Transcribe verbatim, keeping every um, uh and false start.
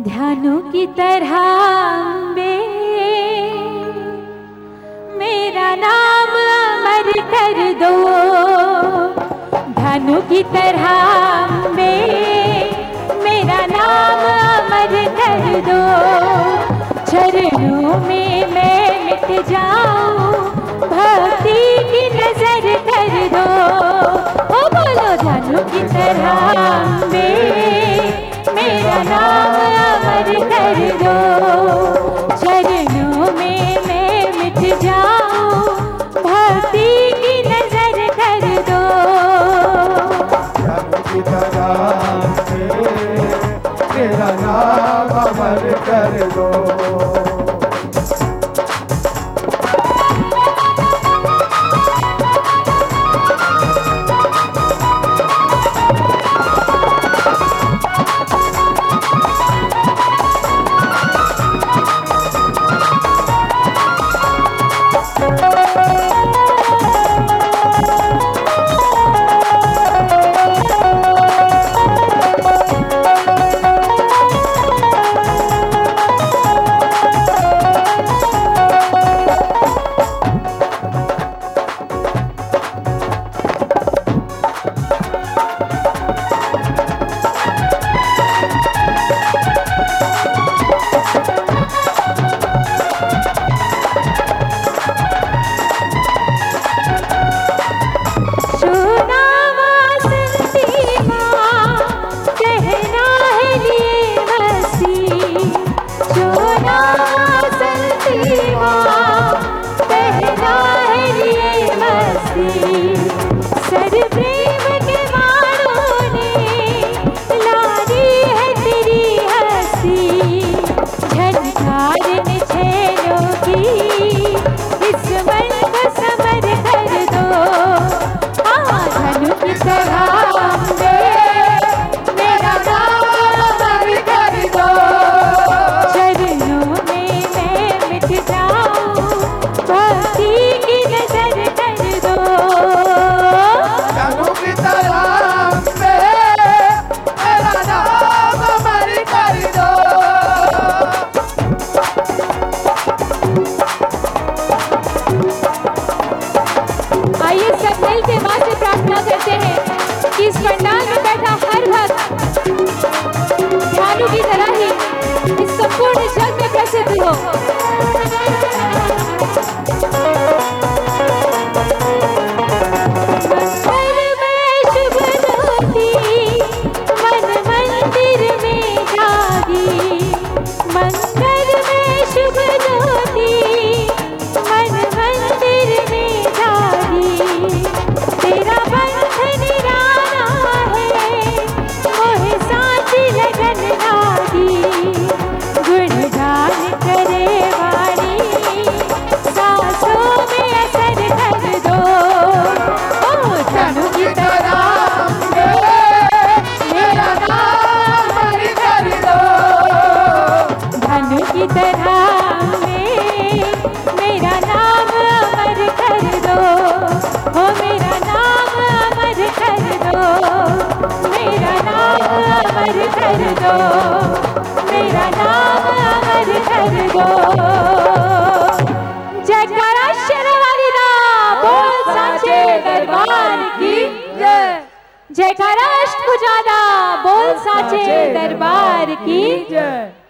ध्यानु की तरह अम्बे मेरा नाम अमर कर दो। ध्यानु की तरह अम्बे मेरा नाम अमर कर दो। चरणों में मैं मिट जाऊं, भक्ति की नजर कर दो। ओ बोलो ध्यानु की तरह अम्बे मेरा नाम अमर कर दो। चरणों में मैं मिट जाऊं, भक्ति की नजर कर दो। ध्यानु की तरह मेरा नाम अमर कर दो। इस पंडाल में बैठा हर भक्त ध्यानु की तरह ही इस संपूर्ण जग में प्रसिद्ध हो। मंगल में शुभ ज्योति मन मंदिर में जागी। मंगल में शुभ ज्योति मन मंदिर में जागी। तेरा बंधन गुणगान करे वाणी सांसों में असर कर दो। ओ ध्यानु की तरह मेरा नाम अमर कर दो। ध्यानु की तरह मेरा नाम अमर कर दो। ओ मेरा नाम अमर कर दो। मेरा नाम अमर कर दो। मेरा नाम अमर कर दो। जयकारा शेरवाली दा बोल साचे दरबार की जय। जयकारा अष्टभुजा दा बोल साचे दरबार की जय।